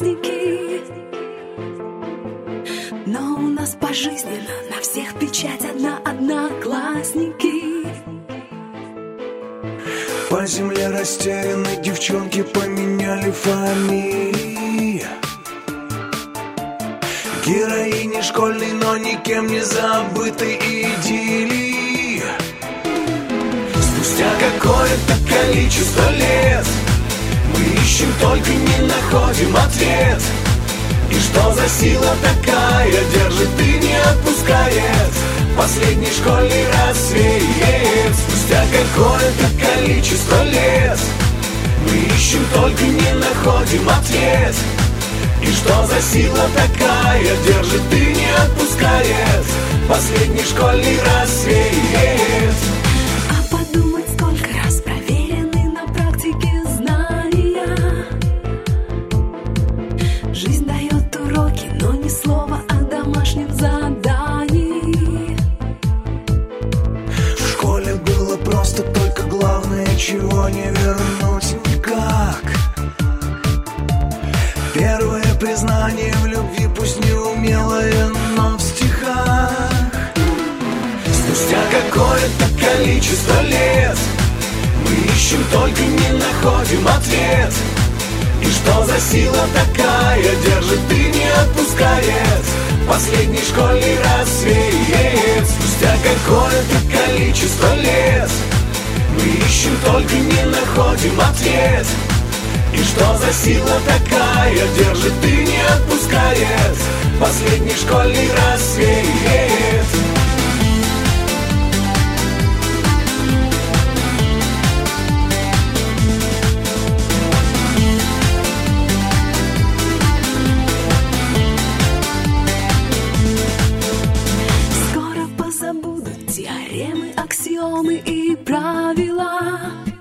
праздники, но у нас пожизненно на всех печать одна, одноклассники. По земле растерянной девчонки поменяли фамилии. Героини школьной, но никем не забытой идиллии. Спустя какое-то количество лет мы ищем, только не находим ответ. И что за сила такая держит и не отпускает? Последний школьный рассвет. Спустя какое-то количество лет мы ищем, только не находим ответ. И что за сила такая держит и не отпускает? Последний школьный рассвет. А подумать, сколько раз проверены на практике знания. Жизнь дает уроки, но ни слова о домашнем задании. В школе было просто, только главное, чего не вернуть никак. Первое признание в любви, пусть неумелое, но в стихах. Спустя какое-то количество лет мы ищем, только не находим ответ. И что за сила такая держит и не отпускает? Последний школьный рассвет. Спустя какое-то количество лет мы ищем, только не находим ответ. И что за сила такая держит и не отпускает? Последний школьный рассвет. Скоро позабудут теоремы, аксиомы и правила.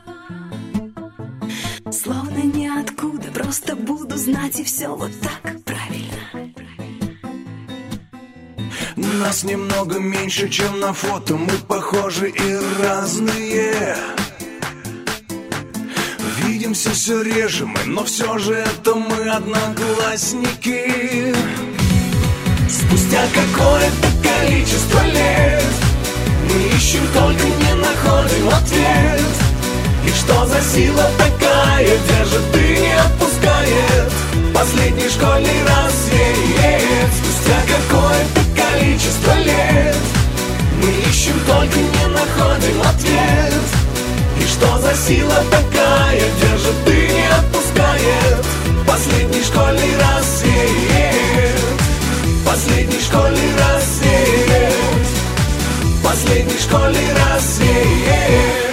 Словно ниоткуда, просто буду знать, и все вот так правильно. Нас немного меньше, чем на фото, мы похожи и разные. Видимся все реже мы, но все же это мы одноклассники. Спустя какое-то количество лет мы ищем, только не находим ответ. И что за сила такая держит и не отпускает? Последний школьный рассвет. Спустя какое-то количество лет мы ищем, только не находим ответ. И что за сила такая держит и не отпускает? Последний школьный рассвет. Последний школьный рассвет. Последний школьный рассвет.